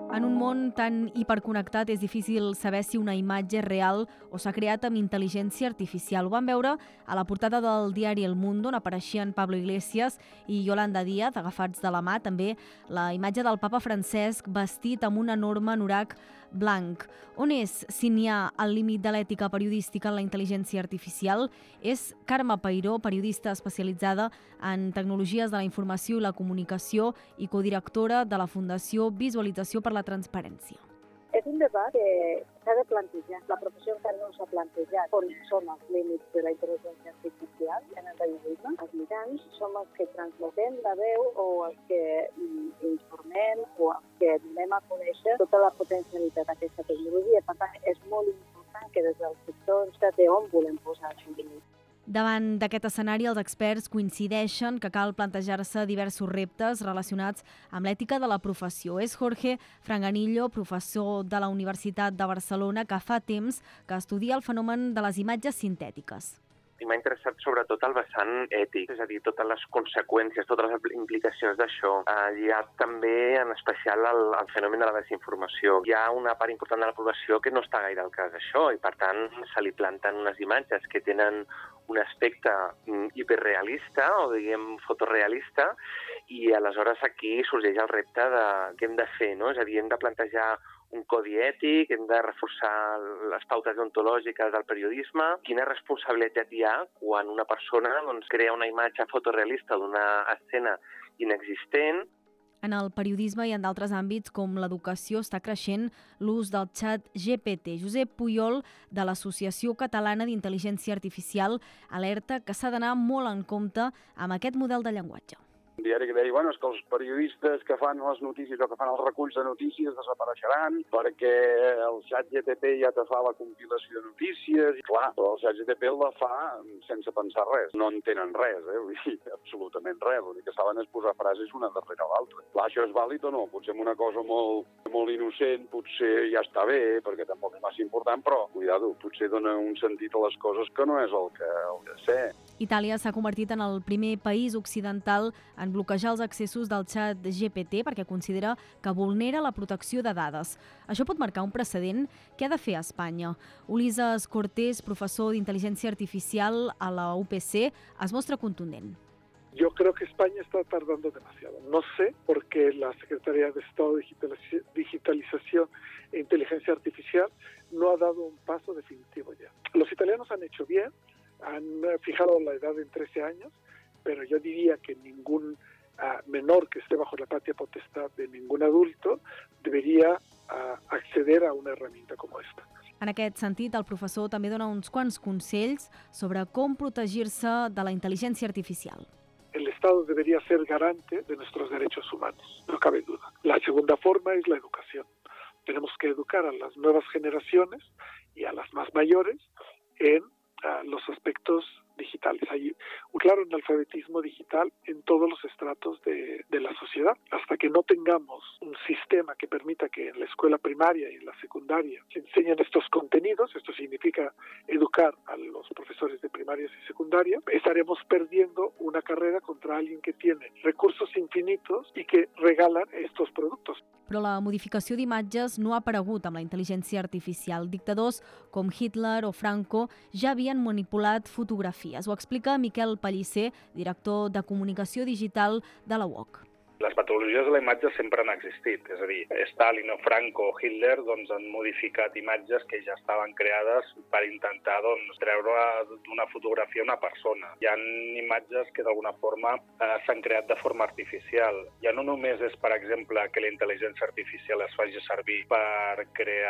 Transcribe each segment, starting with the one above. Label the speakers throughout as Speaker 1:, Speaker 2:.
Speaker 1: En un món tan hiperconnectat és difícil saber si una imatge és real o s'ha creat amb intel·ligència artificial. Ho vam veure a la portada del diari El Mundo, on apareixien Pablo Iglesias i Yolanda Díaz, agafats de la mà. També la imatge del papa Francesc vestit amb un enorme anorac blanc. On és, si n'hi ha, el límit de l'ètica periodística en la intel·ligència artificial? És Carme Peiró, periodista especialitzada en tecnologies de la informació i la comunicació i codirectora de la Fundació Visualització per la Transparència.
Speaker 2: És un debat que s'ha de plantejar. La professió encara no s'ha plantejat on són els límits de la intel·ligència artificial en el periodisme. Els mitjans som els que transmetem la veu o els que informem o els que donem a conèixer tota la potencialitat d'aquesta tecnologia. Per tant, és molt important que des del sector ens de on volem posar els límits.
Speaker 1: Davant d'aquest escenari, els experts coincideixen que cal plantejar-se diversos reptes relacionats amb l'ètica de la professió. És Jorge Franganillo, professor de la Universitat de Barcelona, que fa temps que estudia el fenomen de les imatges sintètiques.
Speaker 3: I m'ha interessat sobretot el vessant ètic, és a dir, totes les conseqüències, totes les implicacions d'això. Lligat també, en especial, al fenomen de la desinformació. Hi ha una part important de la població que no està gaire al cas d'això i, per tant, se li planten unes imatges que tenen un aspecte hiperrealista o, diguem, fotorealista, i aleshores aquí sorgeix el repte de què hem de fer, no? És a dir, hem de plantejar un codi ètic, hem de reforçar les pautes deontològiques del periodisme. Quina responsabilitat hi ha quan una persona crea una imatge fotorealista d'una escena inexistent?
Speaker 1: En el periodisme i en d'altres àmbits com l'educació està creixent l'ús del xat GPT. Josep Puyol, de l'Associació Catalana d'Intel·ligència Artificial, alerta que s'ha d'anar molt en compte amb aquest model de llenguatge.
Speaker 4: Un diari que deia, és que els periodistes que fan les notícies o que fan els reculls de notícies desapareixeran perquè el xat GPT ja te fa la compilació de notícies. I clar, però el xat GPT la fa sense pensar res. No entenen res, vull dir, absolutament res. L'únic que saben és posar frases una darrere l'altra. Clar, això és vàlid o no? Potser amb una cosa molt innocent, potser ja està bé, perquè tampoc és massa important, però, cuidado, potser dona un sentit a les coses que no és el que sé.
Speaker 1: Itàlia s'ha convertit en el primer país occidental en bloquejar els accessos del xat GPT perquè considera que vulnera la protecció de dades. Això pot marcar un precedent. Què ha de fer Espanya? Ulises Cortés, professor d'intel·ligència artificial a la UPC, es mostra contundent.
Speaker 5: Yo creo que España está tardando demasiado. No sé por qué la Secretaría de Estado de Digitalización e Inteligencia Artificial no ha dado un paso definitivo ya. Los italianos han hecho bien, han fijado la edad en 13 años, pero yo diría que ningún menor que esté bajo la patria potestad de ningún adulto debería acceder a una herramienta como esta.
Speaker 1: En aquest sentit, el professor també dona uns quants consells sobre com protegir-se de la intel·ligència artificial.
Speaker 5: El Estado debería ser garante de nuestros derechos humanos, no cabe duda. La segunda forma es la educación. Tenemos que educar a las nuevas generaciones y a las más mayores en los aspectos digitales. Hay un claro analfabetismo digital en todos los estratos de la sociedad. Hasta que no tengamos un sistema que permita que en la escuela primaria y en la secundaria se enseñen estos contenidos, esto significa educar a los profesores de primarias y secundaria, estaremos perdiendo una carrera contra alguien que tiene recursos infinitos y que regalan estos productos.
Speaker 1: Però la modificació d'imatges no ha aparegut amb la intel·ligència artificial. Dictadors com Hitler o Franco ja havien manipulat fotografies. Ho explica Miquel Pellicer, director de comunicació digital de la UOC.
Speaker 6: Les metodologies de la imatge sempre han existit, és a dir, Stalin o Franco o Hitler han modificat imatges que ja estaven creades per intentar treure d'una fotografia una persona. Hi ha imatges que d'alguna forma s'han creat de forma artificial. Ja no només és, per exemple, que la intel·ligència artificial es faci servir per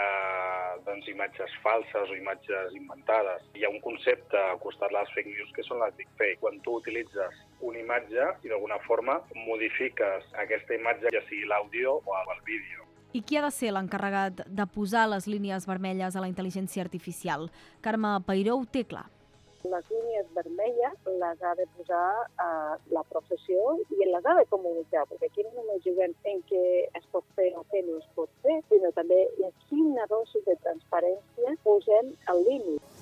Speaker 6: crear imatges falses o imatges inventades. Hi ha un concepte al costat de les fake news que són les deepfake. Quan tu utilitzes una imatge i d'alguna forma modifiques aquesta imatge, ja sigui l'àudio o el vídeo.
Speaker 1: I qui ha de ser l'encarregat de posar les línies vermelles a la intel·ligència artificial? Carme Peiró ho té clar.
Speaker 2: Les línies vermelles les ha de posar la professió i les ha de comunicar, perquè aquí no només juguem en què es pot fer o què no es pot fer, sinó també en quina dosi de transparència posem el límit.